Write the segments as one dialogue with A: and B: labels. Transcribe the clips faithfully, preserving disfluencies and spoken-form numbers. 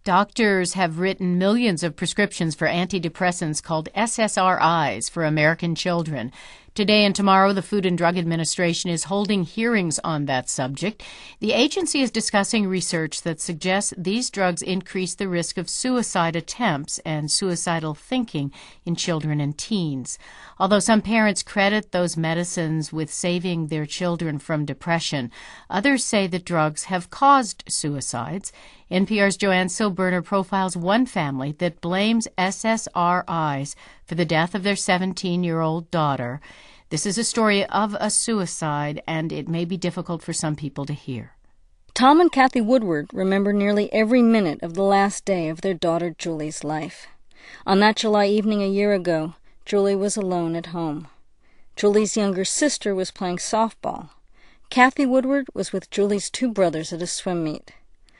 A: Doctors have written millions of prescriptions for antidepressants called S S R Is for American children. Today and tomorrow, the Food and Drug Administration is holding hearings on that subject. The agency is discussing research that suggests these drugs increase the risk of suicide attempts and suicidal thinking in children and teens. Although some parents credit those medicines with saving their children from depression, others say the drugs have caused suicides. N P R's Joanne Silberner profiles one family that blames S S R Is for the death of their seventeen-year-old daughter. This is a story of a suicide, and it may be difficult for some people to hear.
B: Tom and Kathy Woodward remember nearly every minute of the last day of their daughter Julie's life. On that July evening a year ago, Julie was alone at home. Julie's younger sister was playing softball. Kathy Woodward was with Julie's two brothers at a swim meet.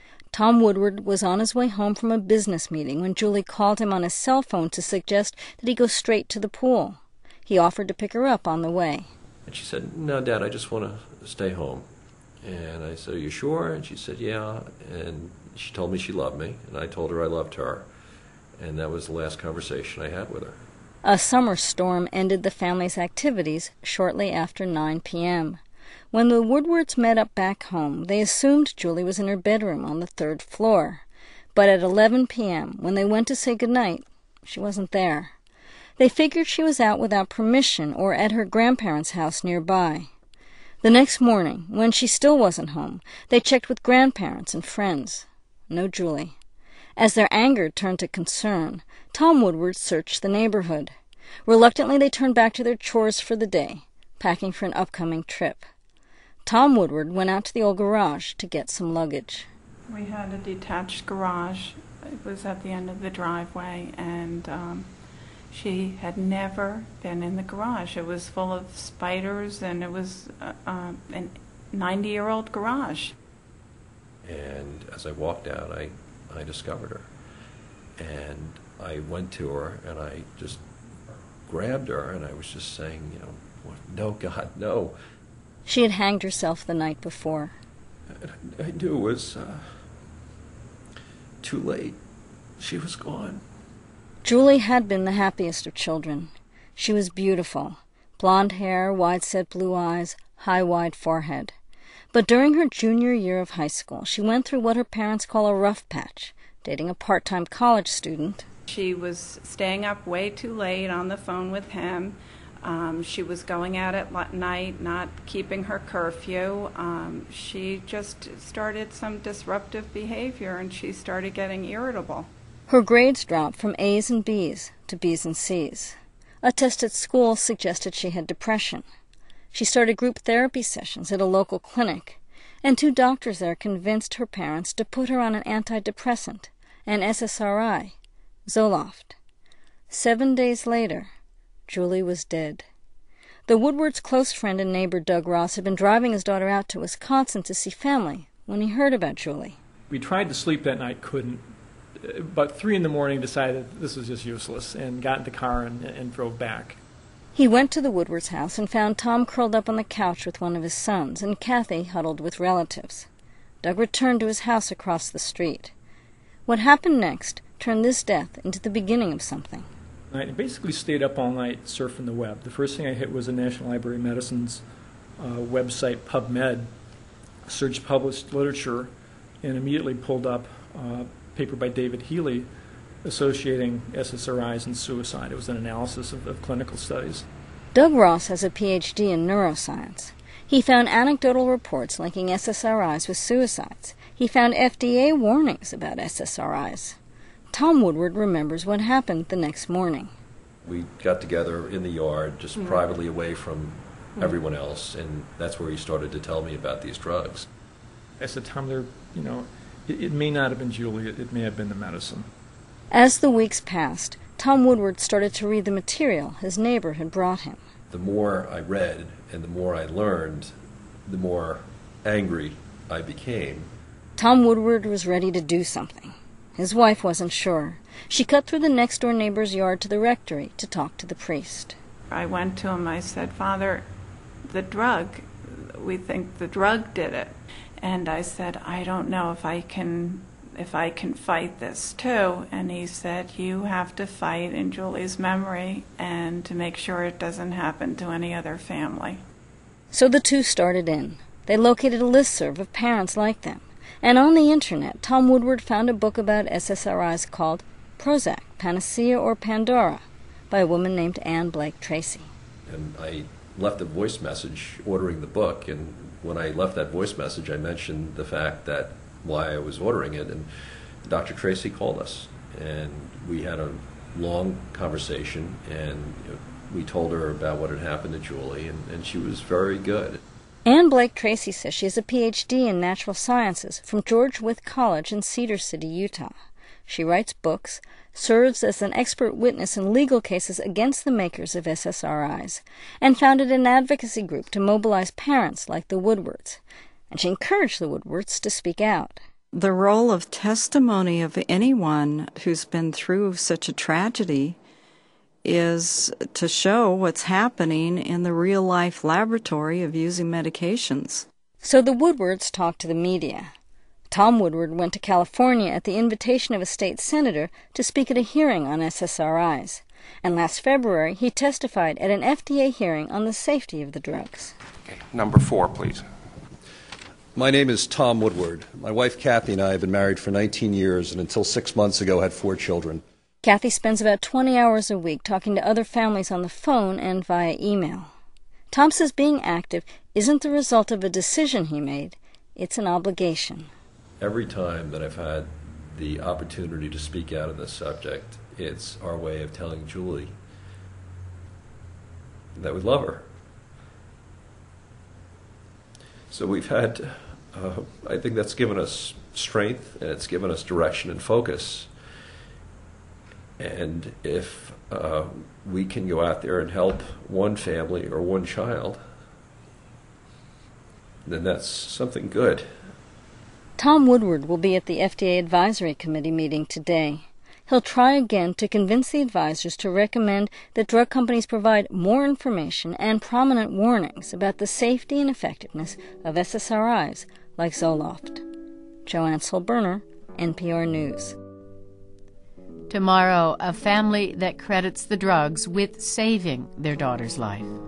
B: Tom Woodward was on his way home from a business meeting when Julie called him on his cell phone to suggest that he go straight to the pool. He offered to pick her up on the way.
C: And she said, "No, Dad, I just want to stay home." And I said, "Are you sure?" And she said, "Yeah." And she told me she loved me, and I told her I loved her. And that was the last conversation I had with her.
B: A summer storm ended the family's activities shortly after nine p.m. When the Woodwards met up back home, they assumed Julie was in her bedroom on the third floor. But at eleven p.m., when they went to say goodnight, she wasn't there. They figured she was out without permission or at her grandparents' house nearby. The next morning, when she still wasn't home, they checked with grandparents and friends. No Julie. As their anger turned to concern, Tom Woodward searched the neighborhood. Reluctantly, they turned back to their chores for the day, packing for an upcoming trip. Tom Woodward went out to the old garage to get some luggage.
D: We had a detached garage. It was at the end of the driveway, and um, she had never been in the garage. It was full of spiders, and it was uh, uh, a ninety-year-old garage.
C: And as I walked out, I, I discovered her. And I went to her, and I just grabbed her, and I was just saying, you know, "No, God, no."
B: She had hanged herself the night before.
C: I, I knew it was uh, too late. She was gone.
B: Julie had been the happiest of children. She was beautiful. Blonde hair, wide-set blue eyes, high, wide forehead. But during her junior year of high school, she went through what her parents call a rough patch, dating a part-time college student.
D: She was staying up way too late on the phone with him. Um, she was going out at night, not keeping her curfew. Um, she just started some disruptive behavior, and she started getting irritable.
B: Her grades dropped from A's and B's to B's and C's. A test at school suggested she had depression. She started group therapy sessions at a local clinic, and two doctors there convinced her parents to put her on an antidepressant, an S S R I, Zoloft. Seven days later, Julie was dead. The Woodwards' close friend and neighbor Doug Ross had been driving his daughter out to Wisconsin to see family when he heard about Julie.
E: We tried to sleep that night, couldn't. About three in the morning, decided this was just useless, and got in the car and, and drove back.
B: He went to the Woodwards' house and found Tom curled up on the couch with one of his sons and Kathy huddled with relatives. Doug returned to his house across the street. What happened next turned this death into the beginning of something.
E: I basically stayed up all night surfing the web. The first thing I hit was the National Library of Medicine's uh, website, PubMed, searched published literature, and immediately pulled up uh, a paper by David Healy associating S S R Is and suicide. It was an analysis of, of clinical studies.
B: Doug Ross has a P H D in neuroscience. He found anecdotal reports linking S S R Is with suicides. He found F D A warnings about S S R Is. Tom Woodward remembers what happened the next morning.
C: We got together in the yard, just mm. privately away from mm. everyone else, and that's where he started to tell me about these drugs.
E: I said, Tom, there, you know, it, it may not have been Julie, it, it may have been the medicine.
B: As the weeks passed, Tom Woodward started to read the material his neighbor had brought him.
C: The more I read and the more I learned, the more angry I became.
B: Tom Woodward was ready to do something. His wife wasn't sure. She cut through the next-door neighbor's yard to the rectory to talk to the priest.
D: I went to him, I said, Father, the drug, we think the drug did it. And I said, I don't know if I can if I can fight this too. And he said, you have to fight in Julie's memory and to make sure it doesn't happen to any other family.
B: So the two started in. They located a listserv of parents like them. And on the internet, Tom Woodward found a book about S S R Is called Prozac, Panacea or Pandora, by a woman named Anne Blake Tracy.
C: And I left a voice message ordering the book, and when I left that voice message, I mentioned the fact that why I was ordering it, and Doctor Tracy called us, and we had a long conversation, and you know, we told her about what had happened to Julie, and, and she was very good.
B: Anne Blake Tracy says she has a P H D in natural sciences from George Wythe College in Cedar City, Utah. She writes books, serves as an expert witness in legal cases against the makers of S S R Is, and founded an advocacy group to mobilize parents like the Woodwards. And she encouraged the Woodwards to speak out.
F: The role of testimony of anyone who's been through such a tragedy is to show what's happening in the real-life laboratory of using medications.
B: So the Woodwards talked to the media. Tom Woodward went to California at the invitation of a state senator to speak at a hearing on S S R Is. And last February, he testified at an F D A hearing on the safety of the drugs.
G: Okay, number four, please.
C: My name is Tom Woodward. My wife Kathy and I have been married for nineteen years, and until six months ago had four children.
B: Kathy spends about twenty hours a week talking to other families on the phone and via email. Tom says being active isn't the result of a decision he made, it's an obligation.
C: Every time that I've had the opportunity to speak out on this subject, it's our way of telling Julie that we love her. So we've had, uh, I think that's given us strength, and it's given us direction and focus. And if uh, we can go out there and help one family or one child, then that's something good.
B: Tom Woodward will be at the F D A Advisory Committee meeting today. He'll try again to convince the advisors to recommend that drug companies provide more information and prominent warnings about the safety and effectiveness of S S R Is like Zoloft. Joanne Solberner, N P R News.
A: Tomorrow, a family that credits the drugs with saving their daughter's life.